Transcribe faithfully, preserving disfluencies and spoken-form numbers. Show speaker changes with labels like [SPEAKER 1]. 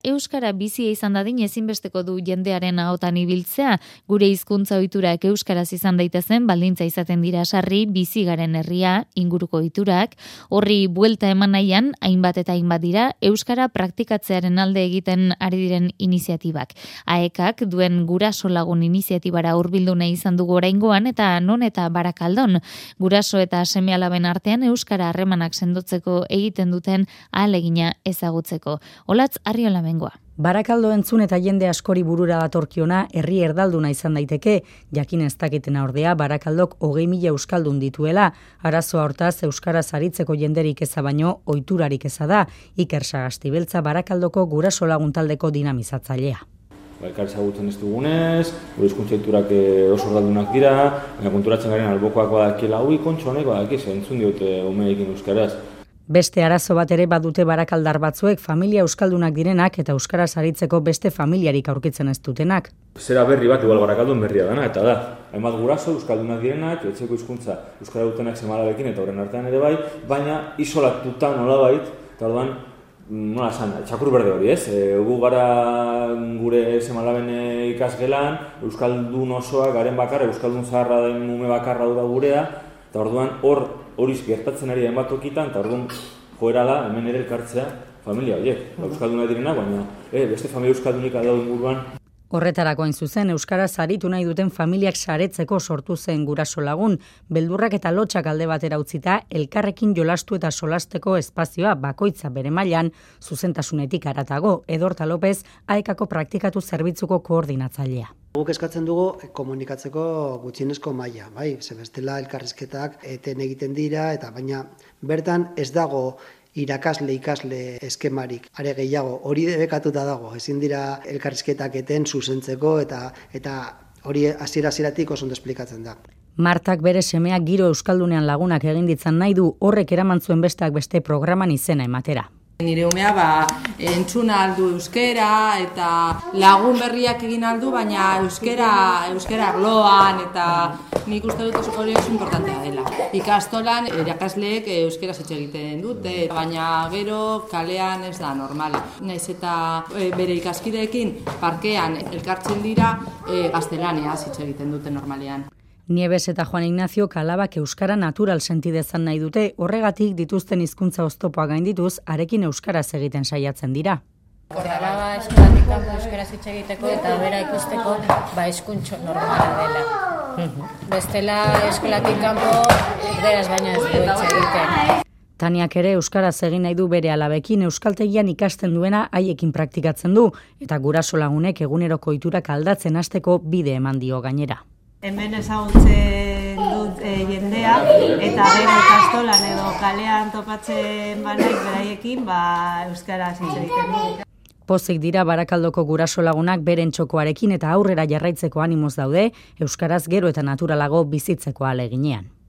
[SPEAKER 1] euskara bizia izan dadin ezinbesteko du jendearen ahotan ibiltzea, gure hizkuntza ohiturak euskaraz izan daitezen baldintza izaten dira sarri bizi garen herria, inguruko ohiturak, horri buelta eman nahian hainbat eta hainbat dira euskara praktikatzearen alde egiten ari diren iniziatibak. Aekak duen guraso lagun iniziatibara hurbildu nahi izan dugu oraingoan eta non eta Barakaldon, guraso eta seme-alaben artean euskara harremanak sendotzeko egiten duten ahalegina ezagutzeko. Olatz Arriolamengoa.
[SPEAKER 2] Barakaldo entzun eta jende askori burura datorkiona herri erdalduna izan daiteke, jakin ez dakitena ordea Barakaldok hogei mila euskaldun dituela, arazoa hortaz euskaraz aritzeko jenderik eza baino ohiturarik eza da, Iker Sagasti Beltza Barakaldoko guraso lagun taldeko dinamizatzailea.
[SPEAKER 3] Elkar ezagutzen ez dugunez, gure hizkuntza ohiturak oso erdaldunak dira, baina konturatzen garen albokoak badakiela, ui, kontxo honek badakiz, entzun diote umeekin euskaraz.
[SPEAKER 2] Beste arazo bat ere badute barakaldar batzuek familia euskaldunak direnak eta euskaraz aritzeko beste familiarik aurkitzen ez dutenak.
[SPEAKER 3] Zera berri bat, igual Barakaldon berria dana, eta da, hainbat guraso euskaldunak direnak, etxeko hizkuntza euskara dutenak seme-alabekin eta horren artean ere bai, baina isolatuta nolabait, eta orduan, nola esan, txakur berde hori, ez? E, gu gara gure seme-alaben ikasgelan, euskaldun osoa, garen bakarra, euskaldun zaharra den ume bakarra da gurea, eta orduan hor horiz gertatzen ari hainbat tokitan, eta orduan joerala hemen ere elkartzea familia horiek. Euskalduna direna, baina eh, beste familia euskaldunik adau inguruan.
[SPEAKER 2] Horretarako hain zuzen, euskaraz aritu nahi duten familiak saretzeko sortu zen guraso lagun, beldurrak eta lotxak alde batera utzita, elkarrekin jolastu eta solasteko espazioa bakoitza bere mailan, zuzentasunetik haratago, Edorta López, Aekako praktikatu zerbitzuko koordinatzailea.
[SPEAKER 4] Guk eskatzen dugu komunikatzeko gutxienezko maila, bai, ze bestela elkarrizketak eten egiten dira, eta baina bertan ez dago irakasle ikasle eskemarik, are gehiago, hori debekatuta dago, ezin dira elkarrizketak eten zuzentzeko eta eta hori hasiera-hasieratik oso ondo esplikatzen da.
[SPEAKER 2] Martak bere semeak giro euskaldunean lagunak egin ditzan nahi du, horrek eraman zuen besteak beste programan izena ematera.
[SPEAKER 5] Nire umea ba, entzun aldu euskera eta lagun berriak egin aldu, baina euskera, euskera arloan eta nik uste dut oso hori oso importantea dela. Ikastolan irakasleek euskera hitz egiten dute, baina gero kalean ez da normala. Naiz eta e, bere ikaskideekin parkean elkartzen dira e, gaztelaniaz hitz egiten dute normalean.
[SPEAKER 2] Nieves eta Juan Ignacio kalabak euskara natural sentidezan nahi dute, horregatik dituzten hizkuntza oztopoa gaindituz, arekin euskaraz egiten saiatzen dira.
[SPEAKER 6] Alaba eskolatik kanpo euskaraz hitz egiteko eta bera ikusteko ba hizkuntza normala dela. Bestela eskolatik kanpo erderaz baino ez du hitz egiten.
[SPEAKER 2] Taniak ere euskaraz egin nahi du bere alabekin euskaltegian ikasten duena haiekin praktikatzen du, eta guraso lagunek eguneroko ohiturak aldatzen hasteko bide eman dio gainera.
[SPEAKER 7] Hemen ezagutzen dut e, jendea, eta gero ikastolan edo kalean topatzen banaik beraiekin, ba, euskaraz hitz egiten du.
[SPEAKER 2] Pozik dira Barakaldoko guraso lagunak beren txokoarekin eta aurrera jarraitzeko animoz daude, euskaraz gero eta naturalago bizitzeko ahaleginean.